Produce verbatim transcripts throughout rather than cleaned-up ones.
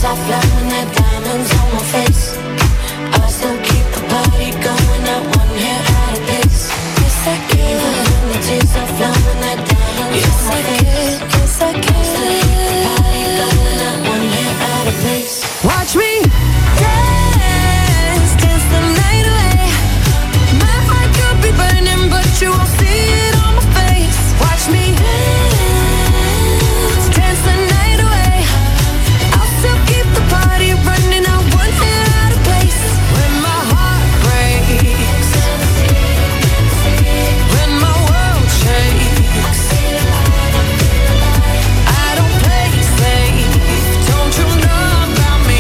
soft love when that diamonds on my face. I still keep the party going, not one hair out of place. Yes I can. Even the tears soft love when that diamonds yes, on my I face. Can. Yes I can. Still keep the party going, not one hair out of place. Watch me dance, dance the night away. My heart could be burning, but you won't see it on my face. Watch me dance, dance the night away. I'll still keep the party running, I want it out of place. When my heart breaks, when my world shakes, I don't play safe, don't you know about me?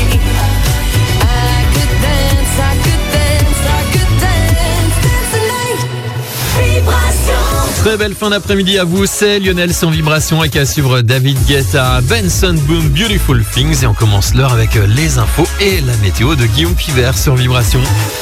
I could dance, I could dance, I could dance, dance the night. Vibration. Très belle fin d'après-midi à vous, c'est Lionel sans vibration et qu'à suivre David Guetta, Benson Boone, Beautiful Things. Et on commence l'heure avec les infos et la météo de Guillaume Pivert sur Vibration.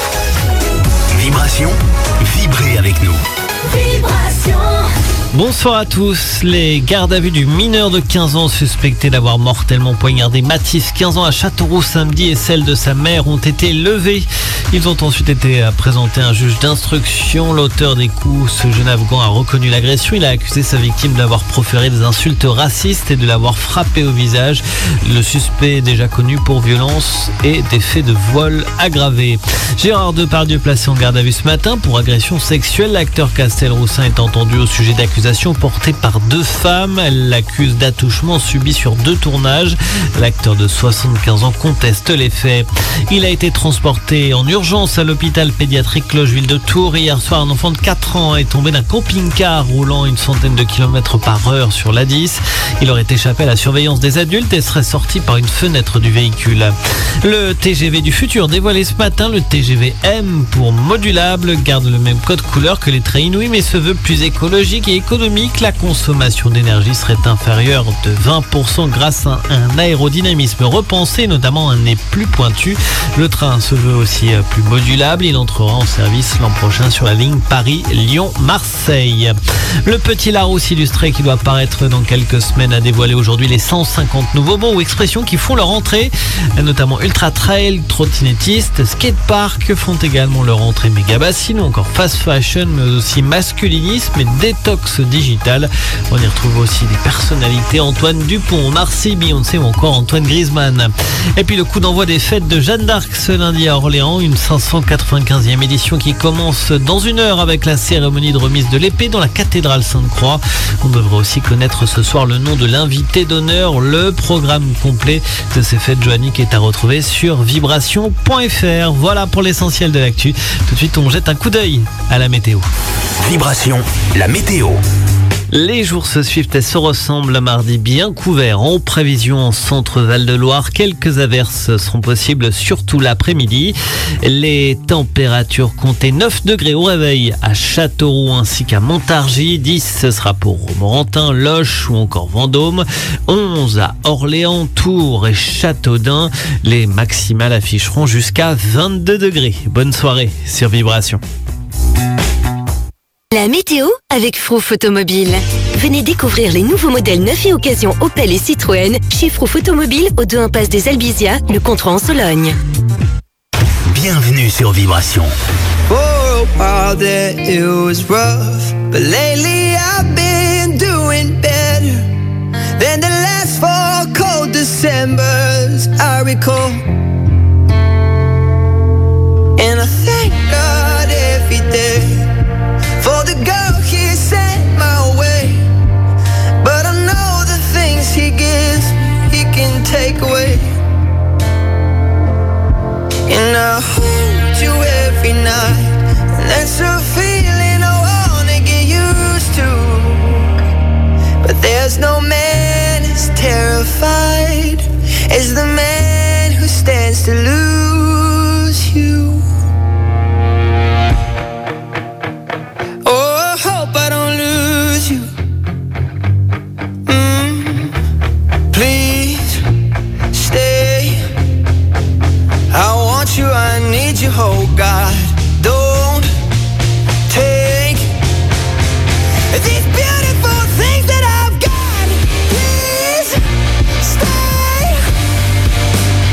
Vibration, vibrez avec nous. Vibration. Bonsoir à tous. Les gardes à vue du mineur de quinze ans suspecté d'avoir mortellement poignardé Mathis, quinze ans, à Châteauroux samedi, et celle de sa mère ont été levées. Ils ont ensuite été présentés à un juge d'instruction. L'auteur des coups, ce jeune Afghan, a reconnu l'agression. Il a accusé sa victime d'avoir proféré des insultes racistes et de l'avoir frappé au visage. Le suspect est déjà connu pour violence et des faits de vol aggravés. Gérard Depardieu placé en garde à vue ce matin pour agression sexuelle. L'acteur Castelroussin est entendu au sujet d'accusations portées par deux femmes. Elle l'accuse d'attouchement subi sur deux tournages. L'acteur de soixante-quinze ans conteste les faits. Il a été transporté en urgence à l'hôpital pédiatrique Clocheville de Tours. Hier soir, un enfant de quatre ans est tombé d'un camping-car roulant une centaine de kilomètres par heure sur l'A dix. Il aurait échappé à la surveillance des adultes et serait sorti par une fenêtre du véhicule. Le T G V du futur dévoilé ce matin, le T G V M pour modulable, garde le même code couleur que les trains Inouï mais se veut plus écologique et économique. La consommation d'énergie serait inférieure de vingt pour cent grâce à un aérodynamisme repensé, notamment un nez plus pointu. Le train se veut aussi plus modulable. Il entrera en service l'an prochain sur la ligne Paris-Lyon-Marseille. Le Petit Larousse illustré qui doit paraître dans quelques semaines a dévoilé aujourd'hui les cent cinquante nouveaux mots ou expressions qui font leur entrée, notamment ultra trail, trottinettistes, skatepark font également leur entrée, méga bassine ou encore fast fashion, mais aussi masculinisme et détox digital. On y retrouve aussi des personnalités, Antoine Dupont, Marcy, Beyoncé ou encore Antoine Griezmann. Et puis le coup d'envoi des fêtes de Jeanne d'Arc ce lundi à Orléans, une cinq cent quatre-vingt-quinzième édition qui commence dans une heure avec la cérémonie de remise de l'épée dans la cathédrale Sainte-Croix. On devrait aussi connaître ce soir le nom de l'invité d'honneur. Le programme complet de ces fêtes joanniques est à retrouver sur vibration point f r. Voilà pour l'essentiel de l'actu. Tout de suite, on jette un coup d'œil à la météo. Vibration, la météo. Les jours se suivent et se ressemblent. Mardi bien couvert en prévision en centre Val-de-Loire. Quelques averses seront possibles, surtout l'après-midi. Les températures comptaient neuf degrés au réveil à Châteauroux ainsi qu'à Montargis. dix ce sera pour Romorantin, Loches ou encore Vendôme. onze à Orléans, Tours et Châteaudun. Les maximales afficheront jusqu'à vingt-deux degrés. Bonne soirée sur Vibration. La météo avec Frouf Automobile. Venez découvrir les nouveaux modèles neufs et occasions Opel et Citroën chez Frouf Automobile au deux impasse des Albizia, le Contron en Sologne. Bienvenue sur Vibration. For a while there it was rough, but lately I've been doing better than the last four cold Decembers I recall. And I thank God every day for the girl he sent my way. But I know the things he gives, he can take away. And I hold you every night, and that's a feeling I wanna get used to. But there's no man as terrified as the man who stands to lose you. I need you, oh God, don't take these beautiful things that I've got. Please stay.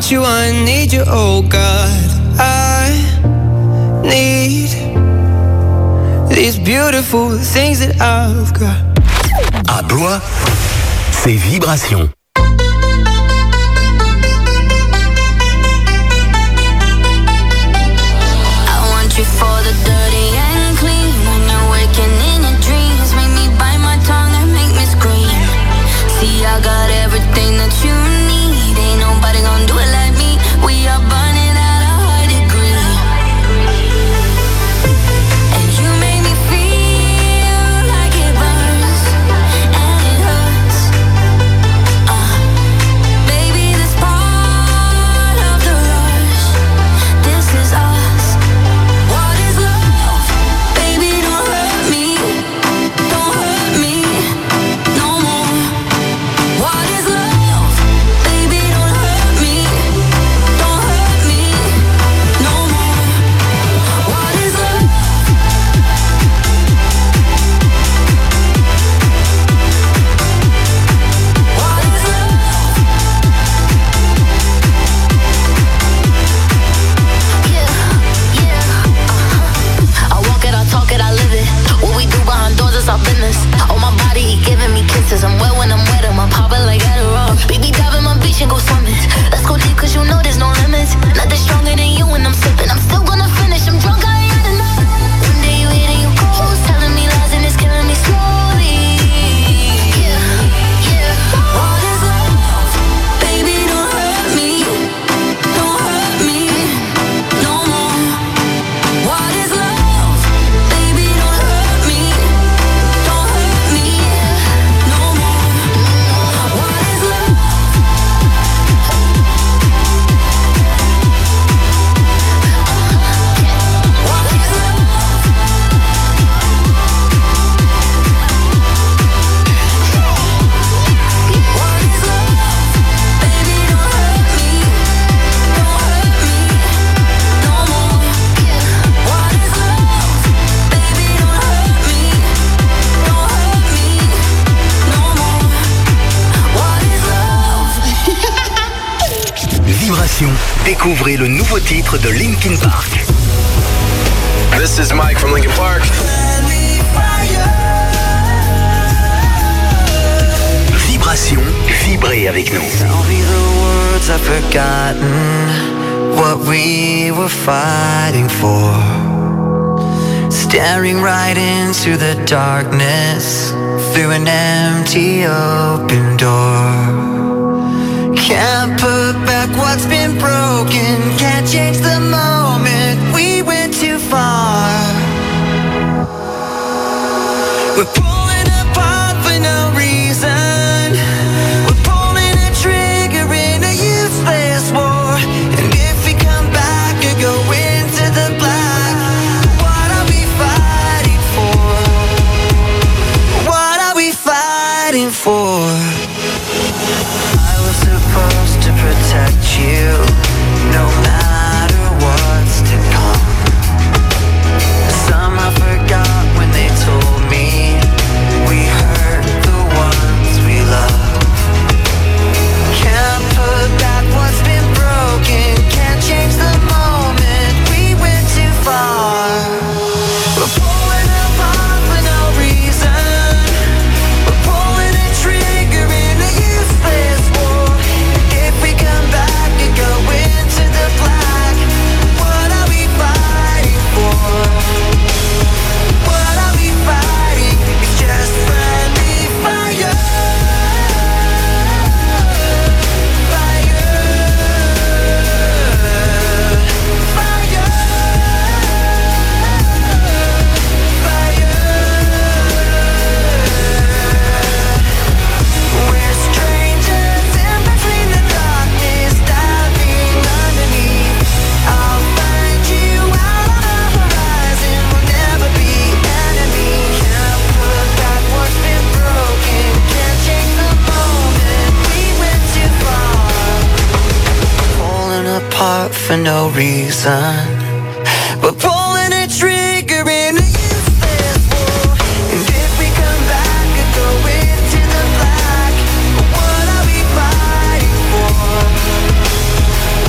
want you, I need you, oh God. I need these beautiful things that I've got. À Blois, c'est Vibration. I want you for the dirty and clean. When you're waking in your dreams, make me bite my tongue and make me scream. See, I got everything that you need. Ain't nobody gonna do it like me. We are burning at a high degree. And you make me feel like it burns and it hurts. Uh, baby, this part of the rush. This is us. What is love? Baby, don't hurt me. Don't hurt me no more. What is love? Baby, don't hurt me. Don't hurt me no more. What is love? What is love? Yeah, yeah, uh-huh. I walk it, I talk it, I live it. What we do behind doors is our business. On my body, he giving me kisses. I'm wet when I'm wet, I'm popping like Adderall. Baby, dive in my beach and go swimming. Let's go deep, cause you know there's no limits. Nothing stronger than you when I'm sipping. I'm still gonna finish, I'm drunk, I ain't had enough. One day you hit and you close, telling me lies and it's killing me slowly. Yeah, yeah. What is love? Baby, don't hurt me. Don't hurt me no more. What is love? Baby, don't hurt me. Don't hurt me no more. What is love? What is love? What is love? Baby, don't hurt me. Don't hurt me no more. What is love? Baby, don't hurt me. Don't hurt me no more. What is love? Vibration, découvrez le nouveau titre de Linkin Park. This is Mike from Linkin Park. Vibration, vibrez avec nous. Tell me the words I've forgotten, what we were fighting for. Staring right into the darkness, through an empty open door. Can't put back what's been broken, can't change the moment, we went too far. We're pulling apart for no reason. We're pulling a trigger in a useless war. And if we come back and go into the black, what are we fighting for? What are we fighting for? I was supposed to protect you, no matter what's to come. Somehow forgot when they told me we hurt the ones we love. Can't put back what's been broken, can't change the moment, we went too far. We're pulling apart for no reason. We're pulling a trigger in a useless war. If we come back and go into the black, what are we fighting for? What are we fighting? It's just friendly fire. Fire. Fire. Fire. We're strangers in between the darkness, diving underneath. I'll find you out on the horizon, we'll never be enemies. Can't put back what's been broken, can't change the moment, we went too far. Pulling apart for no reason. We're pulling a trigger in a useless war. And if we come back and go into the black, what are we fighting for?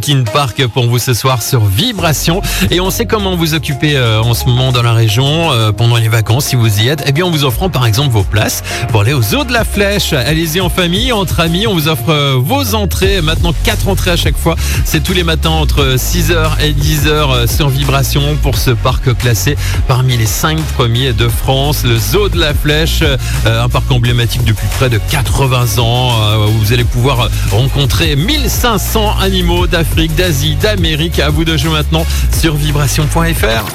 Linkin Park pour vous ce soir sur Vibration. Et on sait comment vous occuper euh, en ce moment dans la région, euh, pendant les vacances si vous y êtes. Eh bien, en vous offrant par exemple vos places pour aller aux Eaux de la Flèche. Allez-y en famille, entre amis, on vous offre euh, vos entrées. Maintenant, quatre entrées à chaque fois. C'est tous les matins entre six heures et dix heures euh, sur Vibration pour ce parc classé parmi les cinq premiers de France. Le Zoo de la Flèche, euh, un parc emblématique depuis près de quatre-vingts ans, euh, où vous allez pouvoir rencontrer mille cinq cents animaux d'Afrique, d'Asie, d'Amérique. À vous de jouer maintenant sur vibration point f r.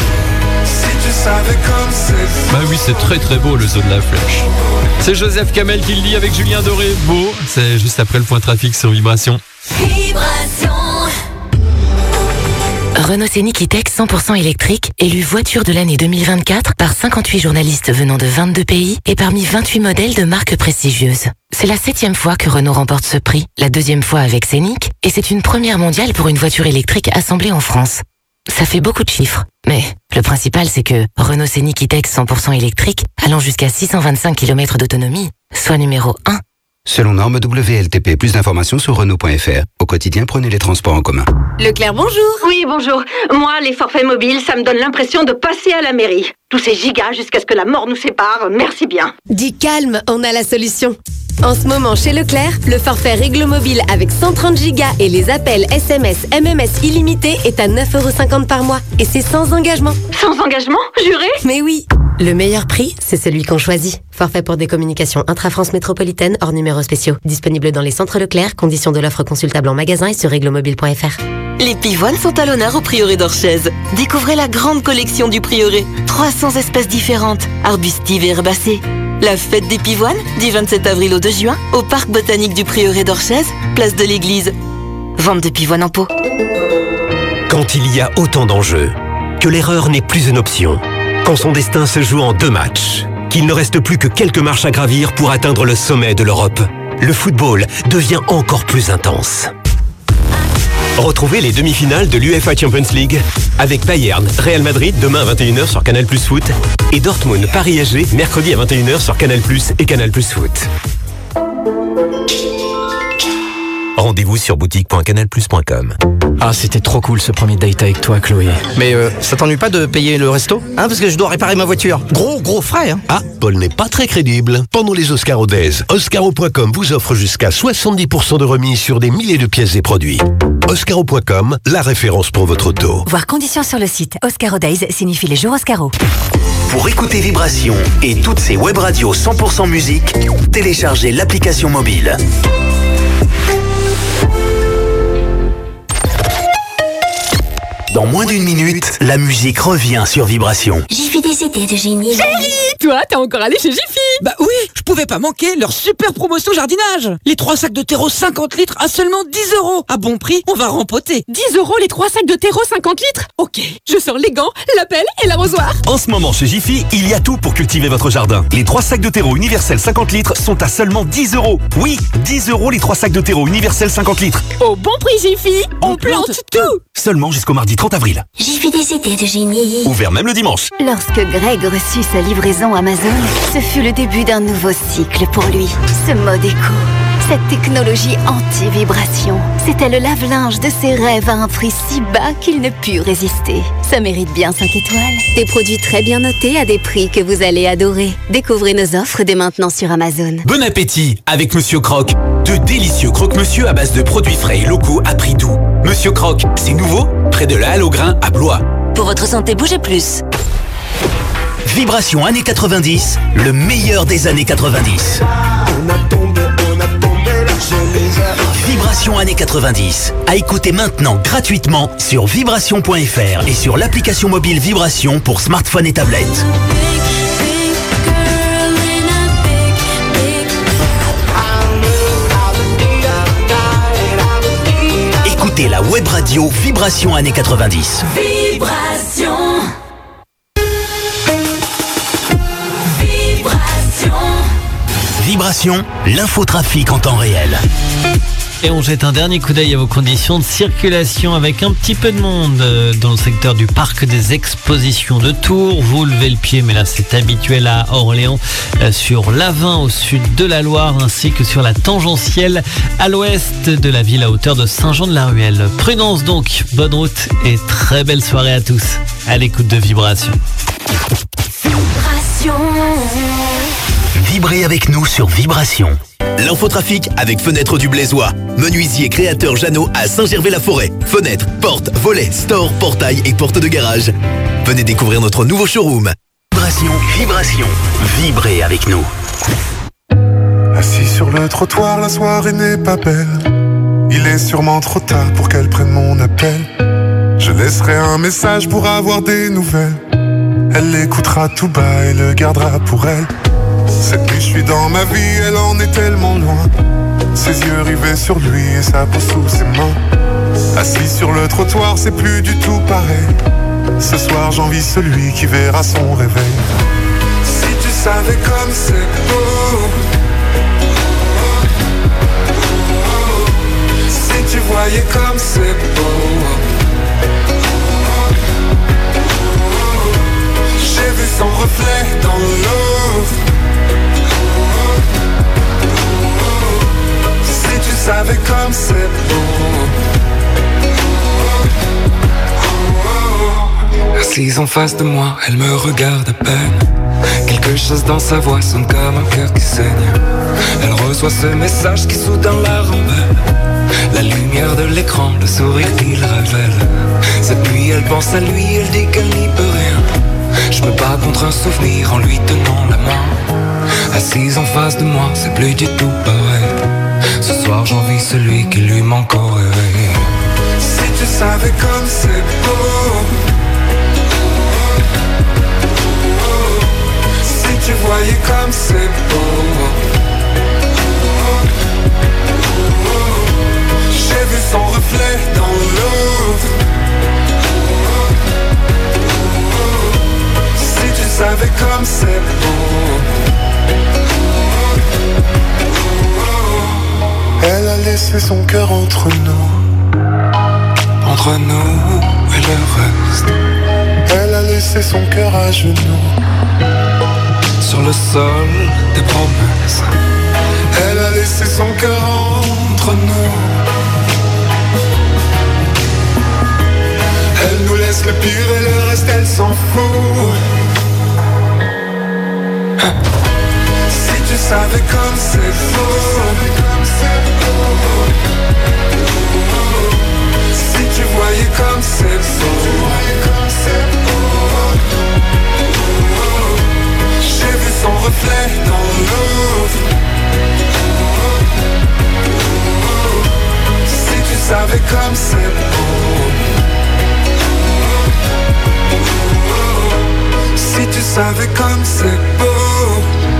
Bah oui, c'est très très beau le Zoo de la Flèche. C'est Joseph Kamel qui le dit avec Julien Doré. Beau, c'est juste après le point trafic sur Vibration. Vibration. Renault Scénic E-Tech cent pour cent électrique, élu voiture de l'année deux mille vingt-quatre par cinquante-huit journalistes venant de vingt-deux pays et parmi vingt-huit modèles de marques prestigieuses. C'est la septième fois que Renault remporte ce prix, la deuxième fois avec Scénic, et c'est une première mondiale pour une voiture électrique assemblée en France. Ça fait beaucoup de chiffres, mais le principal c'est que Renault Scénic E-Tech cent pour cent électrique, allant jusqu'à six cent vingt-cinq kilomètres d'autonomie, soit numéro un. Selon norme W L T P, plus d'informations sur Renault point f r. Au quotidien, prenez les transports en commun. Leclerc, bonjour. Oui, bonjour. Moi, les forfaits mobiles, ça me donne l'impression de passer à la mairie. Tous ces gigas jusqu'à ce que la mort nous sépare, merci bien. Dis calme, on a la solution. En ce moment, chez Leclerc, le forfait Réglo Mobile avec cent trente gigas et les appels S M S, M M S illimités est à neuf euros cinquante par mois. Et c'est sans engagement. Sans engagement, juré? Mais oui. Le meilleur prix, c'est celui qu'on choisit. Forfait pour des communications intra-France métropolitaine hors numéros spéciaux. Disponible dans les centres Leclerc. Conditions de l'offre consultable en magasin et sur réglomobile point f r. Les pivoines sont à l'honneur au Prieuré d'Orchez. Découvrez la grande collection du Prieuré. trois cents espèces différentes, arbustives et herbacées. La fête des pivoines, du vingt-sept avril au deux juin, au parc botanique du Prieuré d'Orchez, place de l'église. Vente de pivoines en pot. Quand il y a autant d'enjeux, que l'erreur n'est plus une option, quand son destin se joue en deux matchs, qu'il ne reste plus que quelques marches à gravir pour atteindre le sommet de l'Europe, le football devient encore plus intense. Retrouvez les demi-finales de l'UEFA Champions League avec Bayern, Real Madrid demain à vingt et une heures sur Canal Plus Foot et Dortmund, Paris S G mercredi à vingt et une heures sur Canal Plus et Canal Plus Foot. Rendez-vous sur boutique point canal plus point com. Ah, c'était trop cool ce premier date avec toi, Chloé. Mais euh, ça t'ennuie pas de payer le resto? Hein, parce que je dois réparer ma voiture. Gros, gros frais, hein. Ah, Paul n'est pas très crédible. Pendant les Oscaro Days, Oscaro point com vous offre jusqu'à soixante-dix pour cent de remise sur des milliers de pièces et produits. Oscaro point com, la référence pour votre auto. Voir conditions sur le site. Oscaro Days signifie les jours Oscaro. Pour écouter Vibration et toutes ces web radios cent pour cent musique, téléchargez l'application mobile. Dans moins d'une minute, la musique revient sur Vibration. Jiffy des idées de génie. Chérie, toi, t'es encore allé chez Jiffy? Bah oui, je pouvais pas manquer leur super promotion jardinage. Les trois sacs de terreau cinquante litres à seulement dix euros. À bon prix, on va rempoter. dix euros les trois sacs de terreau cinquante litres? Ok, je sors les gants, la pelle et l'arrosoir. En ce moment chez Jiffy, il y a tout pour cultiver votre jardin. Les trois sacs de terreau universels cinquante litres sont à seulement dix euros. Oui, dix euros les trois sacs de terreau universels cinquante litres. Au bon prix Jiffy, on, on plante, plante tout. Seulement jusqu'au mardi trente avril. Jiffy des idées de génie. Ouvert même le dimanche. Lorsque Greg reçut sa livraison Amazon, ce fut le début d'un nouveau cycle pour lui. Ce mode éco, cette technologie anti-vibration, c'était le lave-linge de ses rêves à un prix si bas qu'il ne put résister. Ça mérite bien cinq étoiles. Des produits très bien notés à des prix que vous allez adorer. Découvrez nos offres dès maintenant sur Amazon. Bon appétit avec Monsieur Croc. De délicieux croque-monsieur à base de produits frais et locaux à prix doux. Monsieur Croc, c'est nouveau, près de la Halle aux Grains à Blois. Pour votre santé, bougez plus. Vibration années quatre-vingt-dix, le meilleur des années quatre-vingt-dix. On a tombé, on a tombé, je les ai. Vibration années quatre-vingt-dix, à écouter maintenant gratuitement sur vibration point f r et sur l'application mobile Vibration pour smartphone et tablette. Écoutez la web radio Vibration années quatre-vingt-dix. Vibration. Vibration, l'infotrafic en temps réel. Et on jette un dernier coup d'œil à vos conditions de circulation avec un petit peu de monde euh, dans le secteur du parc des expositions de Tours. Vous levez le pied, mais là c'est habituel à Orléans, euh, sur l'A vingt au sud de la Loire, ainsi que sur la tangentielle à l'ouest de la ville à hauteur de Saint-Jean-de-la-Ruelle. Prudence donc, bonne route et très belle soirée à tous. À l'écoute de Vibration. Vibration. Vibrez avec nous sur Vibration. L'infotrafic avec Fenêtres du Blaisois. Menuisier créateur Jeannot à Saint-Gervais-la-Forêt. Fenêtres, portes, volets, stores, portails et portes de garage. Venez découvrir notre nouveau showroom. Vibration, Vibration. Vibrez avec nous. Assis sur le trottoir, la soirée n'est pas belle. Il est sûrement trop tard pour qu'elle prenne mon appel. Je laisserai un message pour avoir des nouvelles. Elle l'écoutera tout bas et le gardera pour elle. Cette nuit je suis dans ma vie, elle en est tellement loin. Ses yeux rivés sur lui et sa peau sous ses mains. Assis sur le trottoir, c'est plus du tout pareil. Ce soir j'envie celui qui verra son réveil. Si tu savais comme c'est beau, si tu voyais comme c'est beau. J'ai vu son reflet dans l'eau. Si tu savais comme c'est beau. Assise en face de moi, elle me regarde à peine. Quelque chose dans sa voix sonne comme un cœur qui saigne. Elle reçoit ce message qui soudain la rembelle. La lumière de l'écran, le sourire qu'il révèle. Cette nuit elle pense à lui, elle dit qu'elle n'y peut rien. Je me bats contre un souvenir en lui tenant la main. Assise en face de moi, c'est plus du tout pareil. Ce soir j'envie celui qui lui manque au réveil. Si tu savais comme c'est beau. Si tu voyais comme c'est beau. J'ai vu son reflet dans l'eau. Si tu savais comme c'est beau. Elle a laissé son cœur entre nous. Entre nous et le reste. Elle a laissé son cœur à genoux. Sur le sol des promesses. Elle a laissé son cœur entre nous. Elle nous laisse le pire et le reste elle s'en fout. Si tu savais comme c'est faux. Si tu voyais comme c'est beau. J'ai vu son reflet dans l'eau. Si tu savais comme c'est beau. Si tu savais comme c'est beau.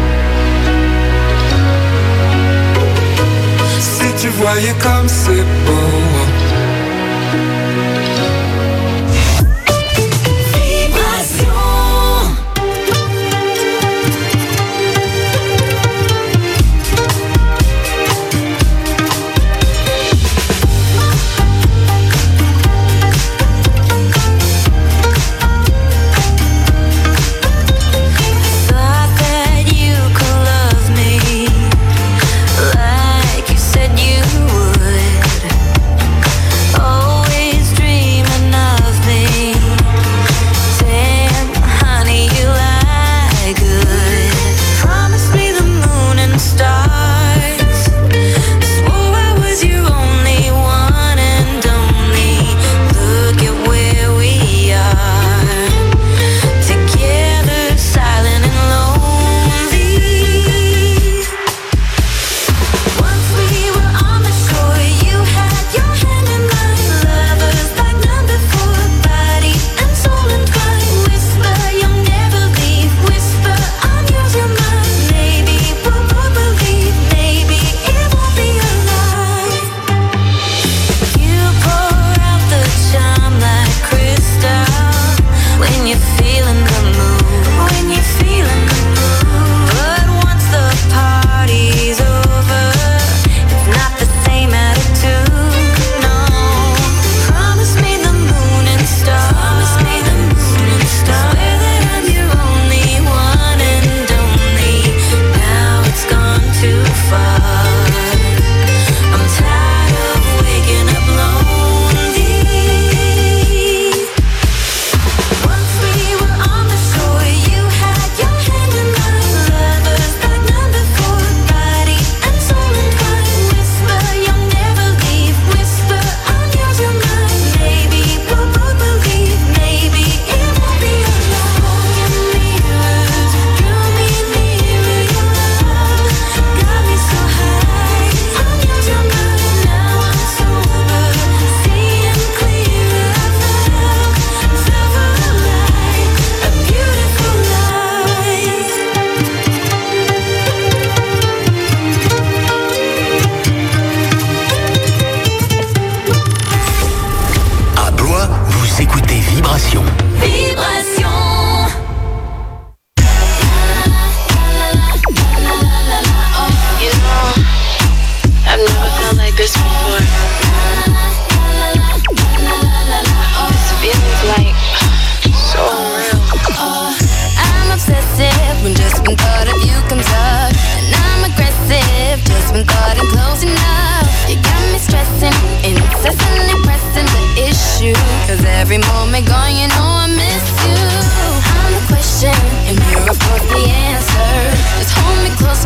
Si tu voyais comme c'est beau. Like you said you would.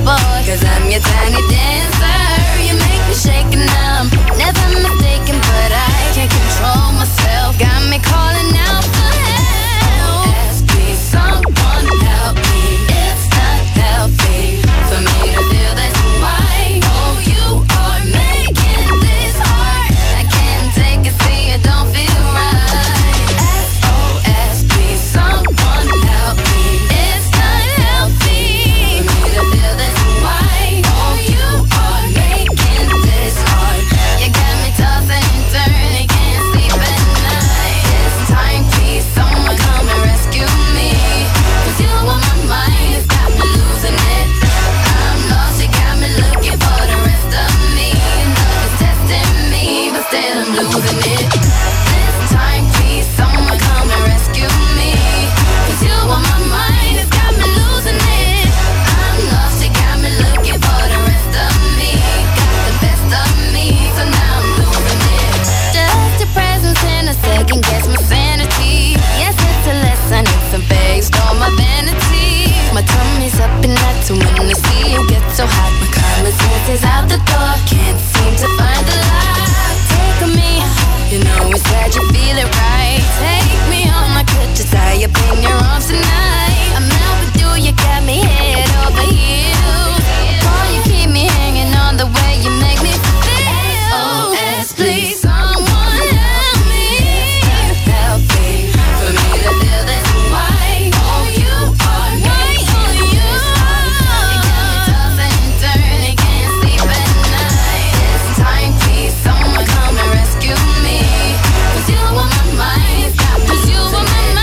boy, cause I'm your tiny dancer. You make me shake and I'm never mistaken, but I can't control myself. Got me calling out for help. O S P, someone help me. It's not healthy for me to feel this way. Oh, you are making this hard. I can't take it, see it don't feel right. S O S P, someone help me. It's not healthy for me to feel this way. Oh, you are making this hard. You got me tossing and turning, can't sleep at night. It's time, please, someone come and rescue me. Cause you on my mind, it's got me losing it. I'm lost, you got me looking for the rest of me. Love is testing me, but still I'm losing it. This time, please, someone come and rescue me. Cause you on my mind, it's got me losing it. I'm lost, you got me looking for the rest of me. Got the best of me, so now I'm losing it. Just your presence in a second gets my sanity. Yes, it's a lesson, it's a based on my vanity. My tummy's up and I too when I see you get so hot. My common sense is out the door, can't seem to find the light. Take me, you know it's sad you feel it right. Take me on, I could just tie up in your arms tonight. I'm out with you, you got me head over heels. Boy, you keep me hanging on the way you make me feel. S O S, please, someone help me. It's not healthy for me to feel this way. Oh, you are making this hard. You got me tossing and turning, can't sleep at night. This time, please, someone come and rescue me. Cause you on my mind, it's got me losing it.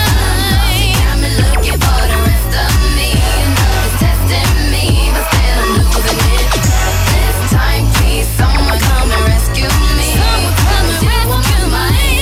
You got me looking for the rest of me. Love is testing me, but still I'm losing it. This time, please, someone come and rescue me. Cause you on my mind,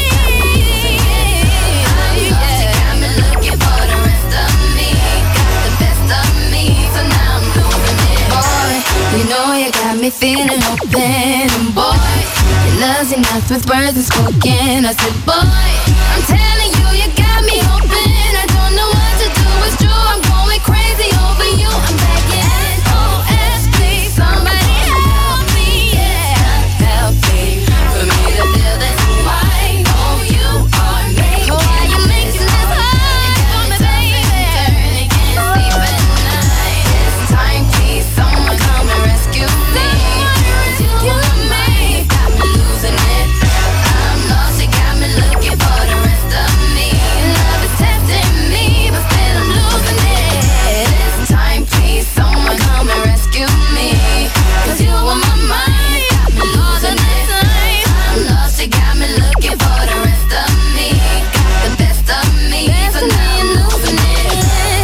I'm lost, you got me looking for the rest of me. Got the best of me, so now I'm losing it. Boy, you know you got me feeling open. And boy, your love's enough with words unspoken. I said, boy, I'm telling you, you got me open. I don't know what to do, it's true, I'm going crazy over you. I'm begging, S O S, please, somebody help me. Yeah, help me for me to feel this way. Oh, you are making oh, why you making this hard for me, baby? Can't sleep at night. This time, please, someone come and rescue me. Cause you on me, got me losing it. I'm lost, you got me looking for the rest of me. Love is testing me, but still I'm losing it. This time, please, someone come and rescue me. Cause you on my mind, got me losing it. I'm lost, you got me looking for the rest of me. Got the best of me, so now I'm losing it.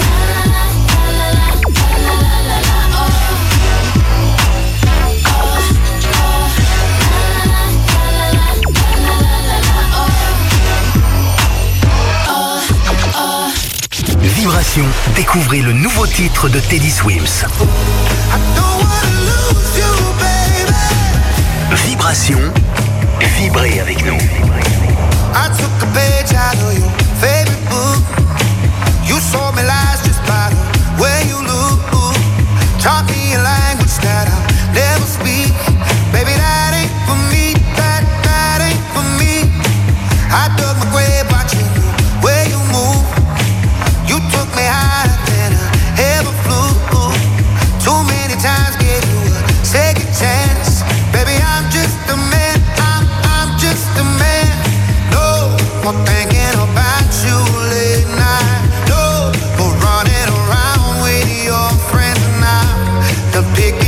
Vibration, découvrez le nouveau titre de Teddy Swims. Vibration, vibrez avec nous. I took a page out of your favorite book. You saw me lies just by the way you look. Taught me a language that I'll never speak. Baby, that ain't for me. That, that ain't for me. I dug my grave watching the way you move. You took me higher than I ever flew. Too many times gave you a second chance. Baby, I'm just a man. I'm, I'm just a man. No more thinking about you late night. No more running around with your friends now. The big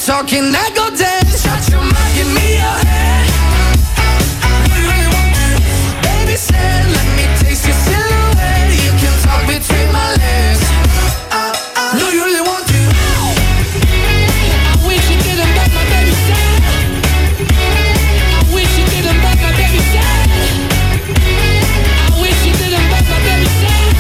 talking, I go dance. Shut your mouth, give me your hand. What do you really want to do? Baby said, let me taste your silhouette. You can talk between my legs. Uh, uh, do you really want to? I wish you didn't make my baby sad. I wish you didn't make my baby sad. I wish you didn't make my baby sad.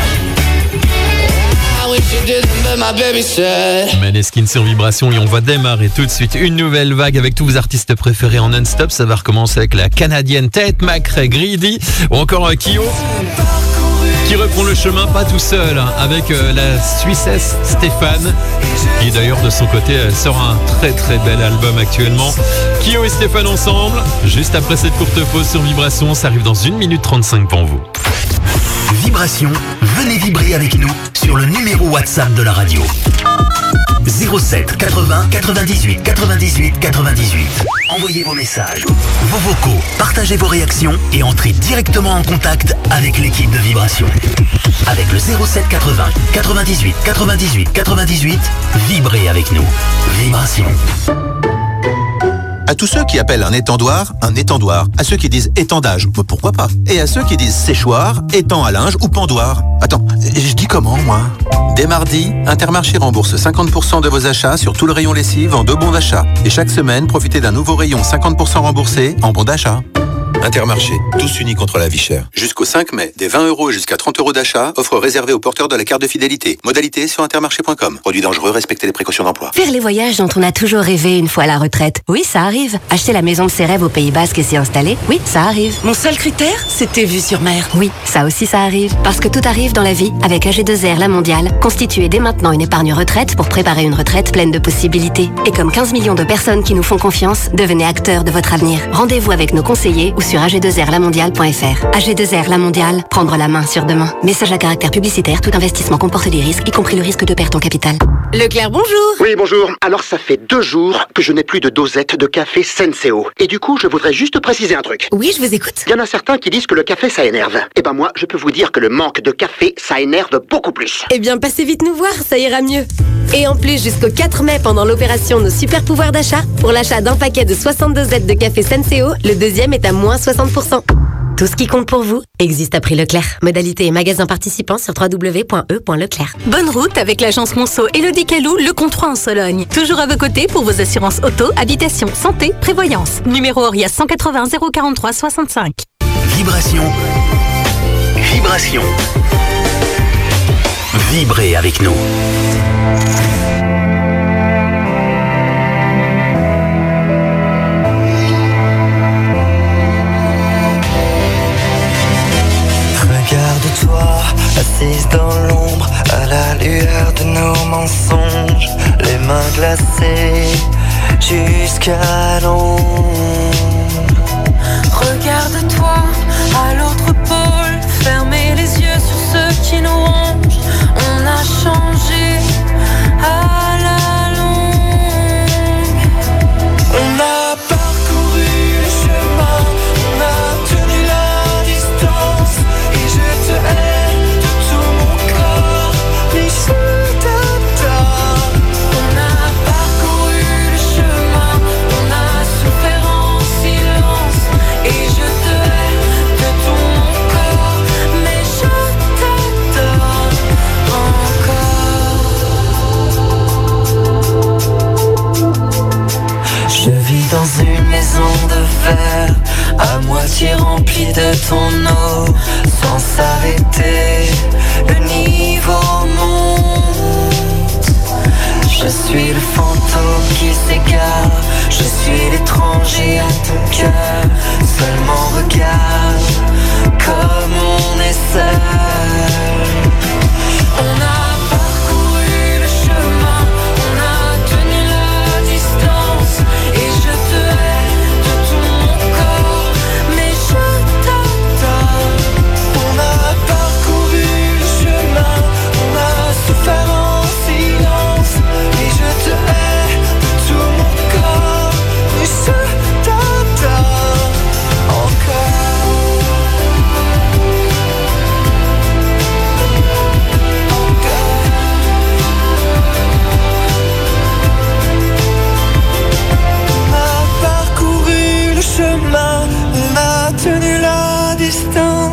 I wish you didn't make my baby sad. Maneskin sur Vibration et on va démarrer tout de suite une nouvelle vague avec tous vos artistes préférés en non-stop. Ça va recommencer avec la canadienne Tate McRae, Greedy ou encore Kyo qui reprend le chemin pas tout seul hein, avec euh, la Suissesse Stéphane qui d'ailleurs de son côté elle sort un très très bel album actuellement. Kyo et Stéphane ensemble juste après cette courte pause sur Vibration. Ça arrive dans une minute trente-cinq pour vous. Vibration, venez vibrer avec nous sur le numéro WhatsApp de la radio. zéro sept quatre-vingts quatre-vingt-dix-huit quatre-vingt-dix-huit quatre-vingt-dix-huit. Envoyez vos messages, vos vocaux, partagez vos réactions et entrez directement en contact avec l'équipe de Vibration. Avec le zéro sept quatre-vingts quatre-vingt-dix-huit quatre-vingt-dix-huit quatre-vingt-dix-huit, vibrez avec nous. Vibration. À tous ceux qui appellent un étendoir, un étendoir. À ceux qui disent étendage, pourquoi pas. Et à ceux qui disent séchoir, étang à linge ou pendoir. Attends, je dis comment, moi? Dès mardi, Intermarché rembourse cinquante pour cent de vos achats sur tout le rayon lessive en deux bons d'achat. Et chaque semaine, profitez d'un nouveau rayon cinquante pour cent remboursé en bons d'achat. Intermarché, tous unis contre la vie chère. Jusqu'au cinq mai, des vingt euros jusqu'à trente euros d'achat, offre réservée aux porteurs de la carte de fidélité. Modalité sur intermarché point com. Produit dangereux, respectez les précautions d'emploi. Faire les voyages dont on a toujours rêvé une fois à la retraite. Oui, ça arrive. Acheter la maison de ses rêves au Pays Basque et s'y installer. Oui, ça arrive. Mon seul critère, c'était vue sur mer. Oui, ça aussi ça arrive. Parce que tout arrive dans la vie avec A G deux R La Mondiale. Constituez dès maintenant une épargne retraite pour préparer une retraite pleine de possibilités. Et comme quinze millions de personnes qui nous font confiance, devenez acteurs de votre avenir. Rendez-vous avec nos conseillers ou sur A G deux R La Mondiale point F R. A G deux R La Mondiale, prendre la main sur demain. Message à caractère publicitaire, tout investissement comporte des risques, y compris le risque de perte en capital. Leclerc, bonjour. Oui, bonjour. Alors, ça fait deux jours que je n'ai plus de dosette de café Senseo. Et du coup, je voudrais juste préciser un truc. Oui, je vous écoute. Il y en a certains qui disent que le café, ça énerve. Eh ben moi, je peux vous dire que le manque de café, ça énerve beaucoup plus. Eh bien, passez vite nous voir, ça ira mieux. Et en plus, jusqu'au quatre mai, pendant l'opération Nos Super Pouvoirs d'achat, pour l'achat d'un paquet de soixante-deux dosettes de café Senseo, le deuxième est à moins soixante pour cent. Tout ce qui compte pour vous existe à prix Leclerc. Modalité et magasin participants sur w w w point e point leclerc. Bonne route avec l'agence Monceau Elodie Calou, le Comtois en Sologne. Toujours à vos côtés pour vos assurances auto, habitation, santé, prévoyance. Numéro Orias cent quatre-vingts zéro quarante-trois soixante-cinq. Vibration. Vibration. Vibrez avec nous. Regarde-toi, assise dans l'ombre, à la lueur de nos mensonges, les mains glacées jusqu'à l'ombre. Regarde-toi à l'autre pôle, fermez les yeux sur ceux qui nous rongent. On a changé à la longue. On a parcouru le chemin, on a tenu la distance. Et je te hais de tout mon corps, mais je t'adore. On a parcouru le chemin, on a souffert en silence. Et je te hais de tout mon corps, mais je t'adore encore. Je vis dans une maison de verre, à moitié remplie de ton eau, sans s'arrêter, le niveau monte. Je suis le fantôme qui s'égare, je suis l'étranger à ton cœur. Seulement regarde comme on est seul. On a parcouru le chemin, on a tenu la distance. Et je te hais de tout mon corps, mais je t'adore. On a parcouru le chemin, on a souffert en silence. Et je te hais de tout mon corps, mais je t'adore encore.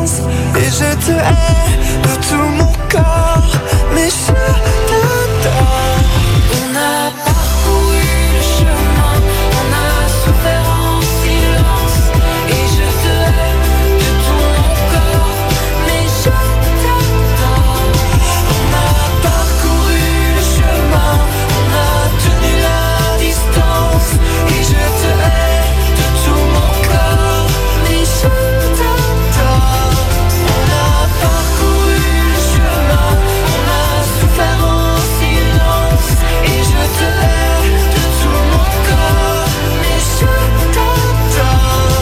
distance. Et je te hais de tout mon corps, mais je t'adore. On a parcouru le chemin, on a souffert en silence. Et je te hais de tout mon corps, mais je t'adore. On a parcouru le chemin, on a tenu la distance. Et je te hais de tout mon corps, mais je t'adore. On a parcouru le chemin, on a souffert en silence. Et je te hais de tout mon corps, mais je t'adore.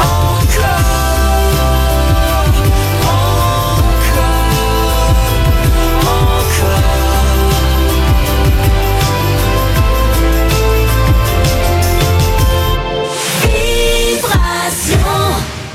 Encore, Vibration.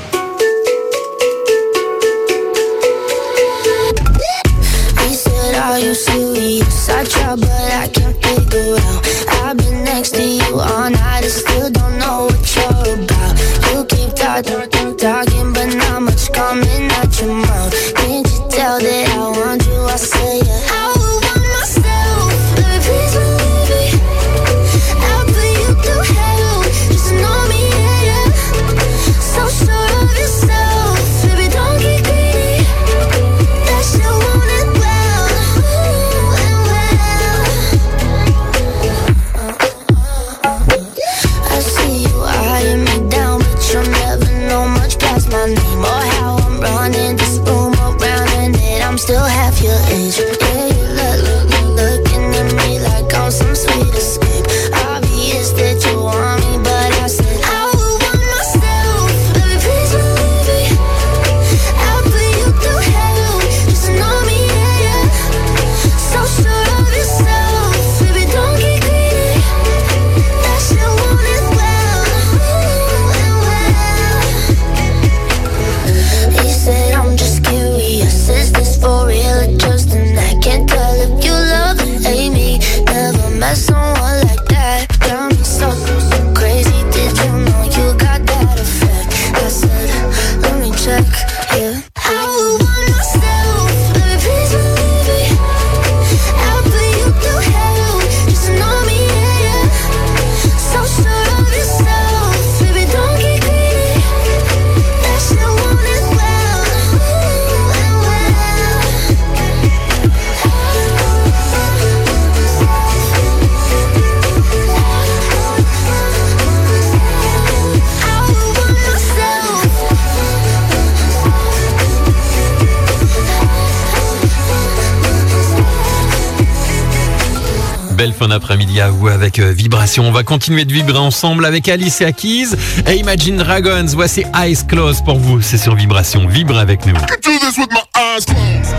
He said, are you serious? I try but I can't figure out. I've been next to you all night and still don't know what you're about. You keep talking, talking, but not much coming out your mouth. Can't you tell that I want you? I say yeah. I would want myself, baby, please believe me. I'll put you through hell, just know me, yeah, yeah. So sure of yourself, baby, don't get greedy. That shit want it well, ooh, and well. I see you eyeing me down, but you'll never know much past my name or how I'm running this room around, and that I'm still half your age. Yeah, you look, look, look, looking at me like I'm some sweet escape. Obvious that you want me, but I said I would want myself, baby, please believe me. I'll put you through hell, just know me, yeah, yeah. So sure of yourself, baby, don't get greedy. That shit want it well, ooh, and well. He said, I'm just curious, is this for real or just an act? Can't tell if you love or hate me. Never met someone like that. Got me so, so crazy. Did you know you got that effect? I said, let me check, yeah. I would want myself, baby, please believe me. I'll put you through hell, just know me, yeah, yeah. So sure of yourself, baby, don't get greedy. That shit want it well, ooh, and well. I would want myself. Belle fin d'après-midi à vous avec euh, Vibration. On va continuer de vibrer ensemble avec Alice et Keys et Imagine Dragons. Voici Eyes Closed pour vous. C'est sur Vibration. Vibre avec nous. Do this with my eyes closed.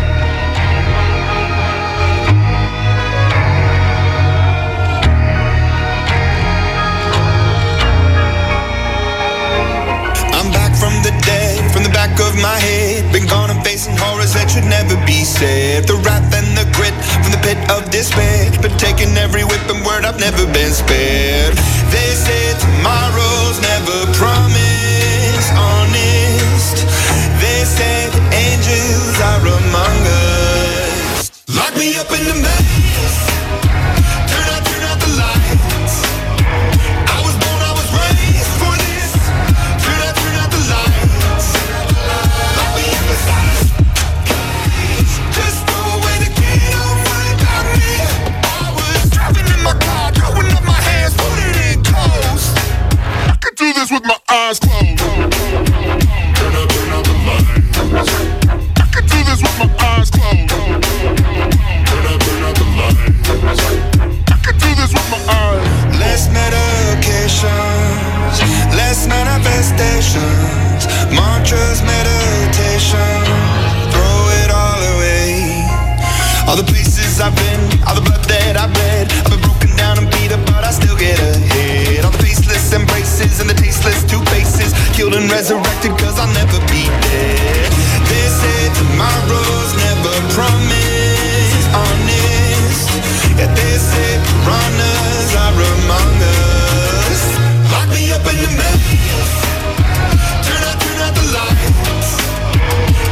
I'm back from the dead, from the back of my head. Been gone and facing horrors that should never be said. The wrath and the grit from the pit of despair. Been taking every whip and word, I've never been spared. They say tomorrow's never promised, honest. They say the angels are among us. Lock me up in the maze. Turn out, turn out the lights. I was born, I was raised for this. Turn out, turn out the lights. Lock me up inside this cage. Just throw away the key, don't worry about me. I was driving in my car, throwing up my hands, putting it close. I could do this with my eyes closed. Turn out, turn out the lights. I could do this with my eyes closed. Turn out, turn out the lights. I could do this with my eyes. Less medications, less manifestations, mantras, meditation, throw it all away. All the places I've been, all the blood that I've bled, I've been broken down and beat up, but I still get ahead. All the faceless embraces and the tasteless two faces, killed and resurrected cause I'll never be dead. They say tomorrow's never promised, honest. Yeah, they say piranhas are among us. Lock me up in the maze. Turn out, turn out the lights.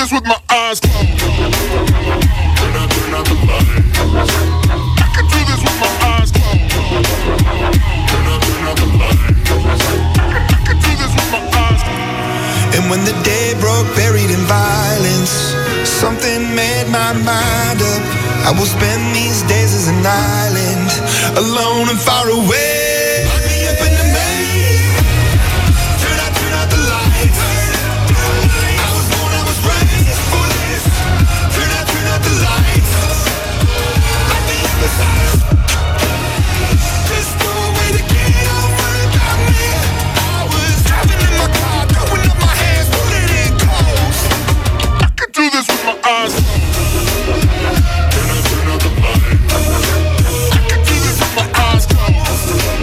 this with my eyes closed. Turn out, turn out the lights. I can do this with my eyes closed. Turn out, turn out the lights. I can do this with my eyes closed. And when the day broke, buried in violence, something made my mind up. I will spend these days as an island, alone and far away. Lock me up in the maze. Turn out, turn out the lights. I was born, I was raised for this. Turn out, turn out the lights. Lock me up inside. Just throw away the key, don't worry about me. I was driving in my car, throwing up my hands, pulling in close. I can do this with my eyes closed. Turn out, turn out the lights. I can do this with my eyes closed.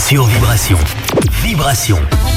sur Vibration. Vibration.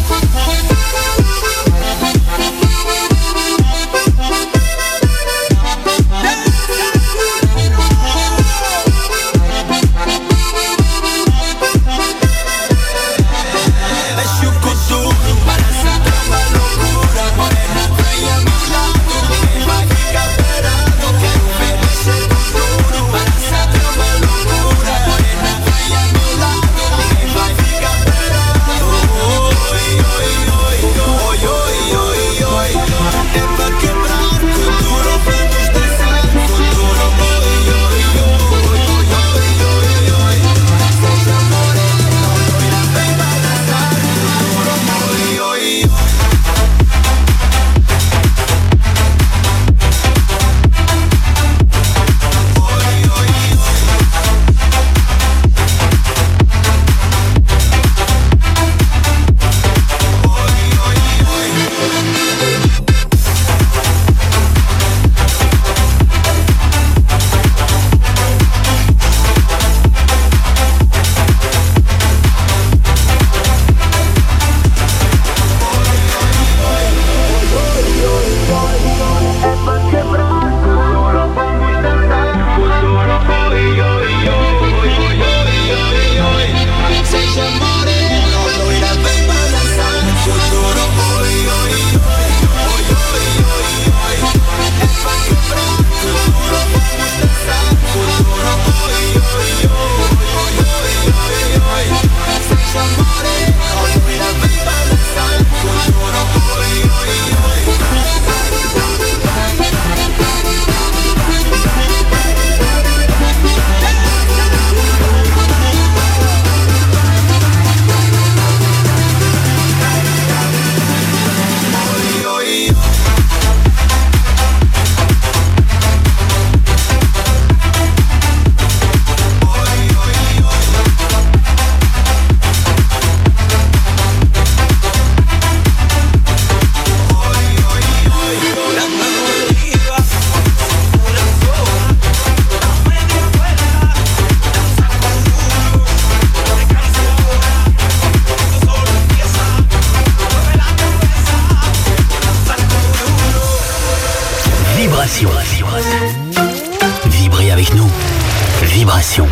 Vibrez avec nous. Vibration.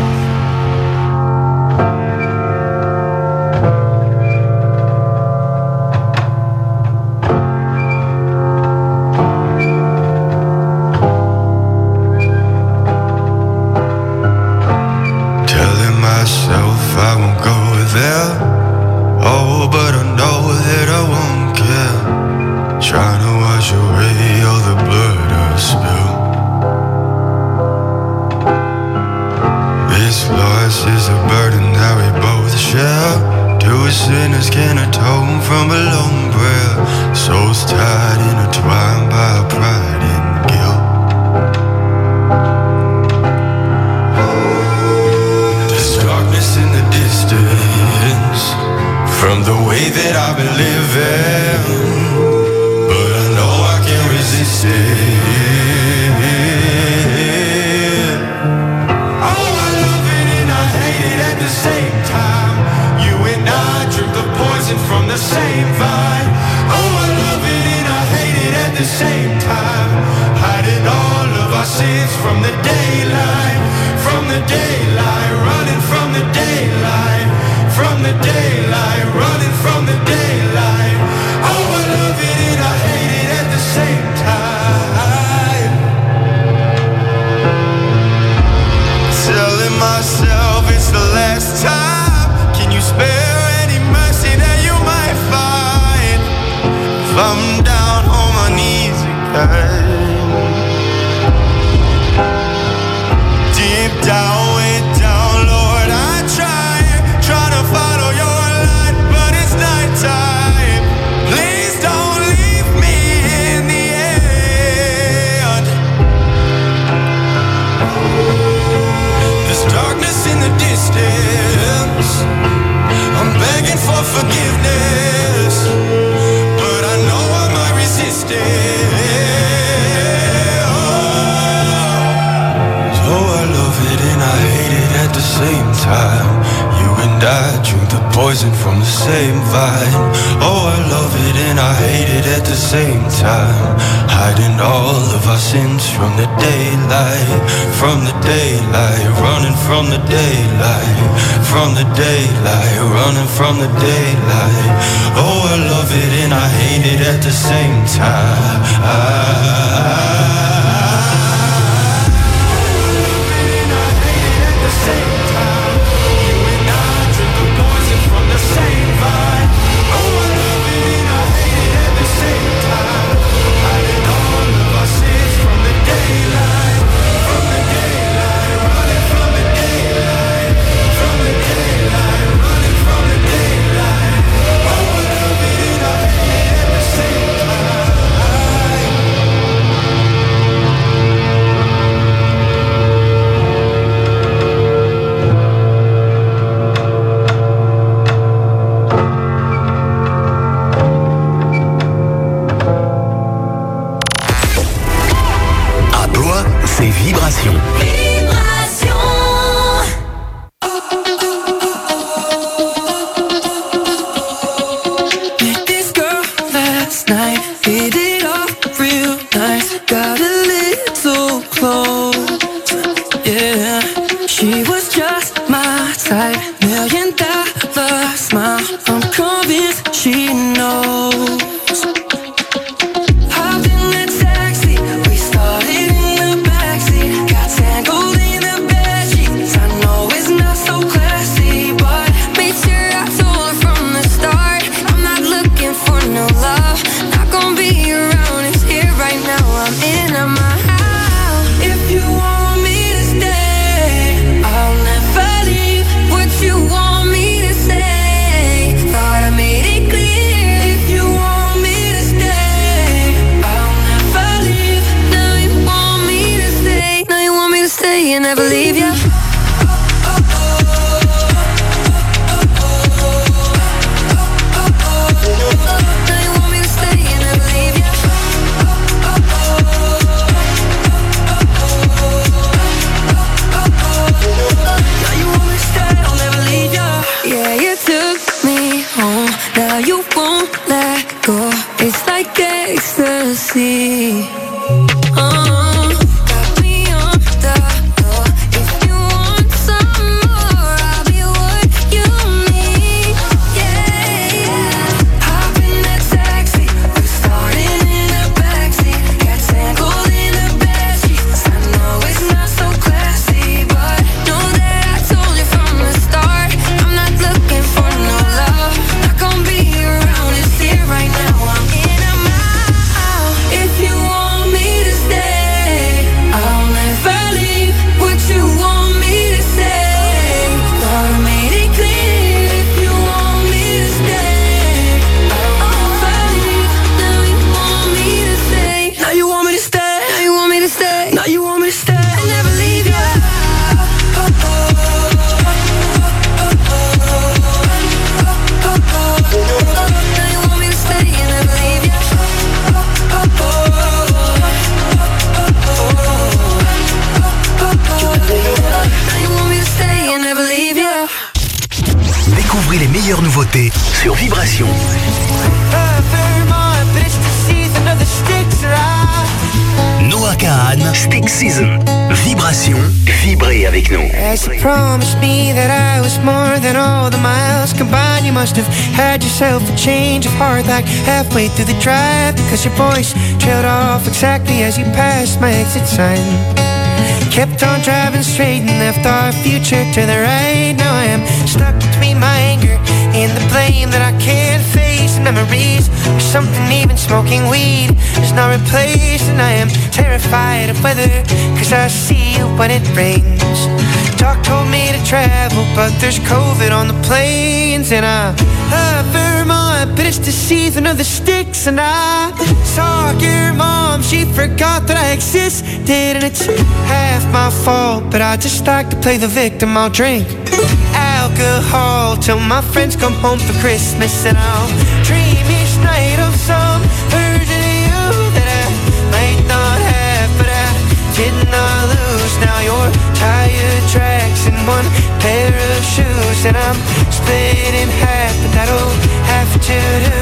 Telling myself I won't go there. Oh, but I know that I won't care. Trying to wash away all the blood I spill. This loss is a burden that we both share. Two sinners can atone from a lone prayer. Souls tied, intertwined by pride and guilt. There's darkness in the distance from the way that I've been living, but I know I can't resist it. Oh, I love it and I hate it at the same time. You and I drink the poison from the same vine. Oh, I love it and I hate it at the same time. Hiding all of our sins from the daylight, from the daylight, running from the daylight, from the daylight, running from the daylight. Oh, I love it and I hate it at the same time. Telling myself it's the last time. Can you spare any mercy that you might find? If I'm down on my knees again, deep down, way down, Lord, I try, try to follow your light, but it's nighttime. Please don't leave me in the end. There's darkness in the distance. I'm begging for forgiveness, but I know I might resist it. Oh, so I love it and I hate it. poison from the same vine. Oh, I love it and I hate it at the same time. Hiding all of our sins from the daylight, from the daylight, running from the daylight, from the daylight, running from the daylight. Oh, I love it and I hate it at the same time. I, sur Vibration. Noah Kahan, Stick Season. Vibration, vibrez avec nous. As you promised me that I was more than all the miles combined, you must have had yourself a change of heart like halfway through the drive, because your voice trailed off exactly as you passed my exit sign. Kept on driving straight and left our future to the right. Now I am stuck between my anger and the blame that I can't face. Memories or something, even smoking weed is not replaced. And I am terrified of weather, cause I see you when it rains. Doc told me to travel, but there's COVID on the planes. And I love Vermont, but it's the season of the sticks. And I saw your mom, she forgot that I existed. And it's half my fault, but I just like to play the victim. I'll drink alcohol till my friends come home for Christmas. And I'll dream each night of some version of you that I might not have, but I did not lose. Now you're tired tracks and one pair of shoes, and I'm split in half, but that'll have to do.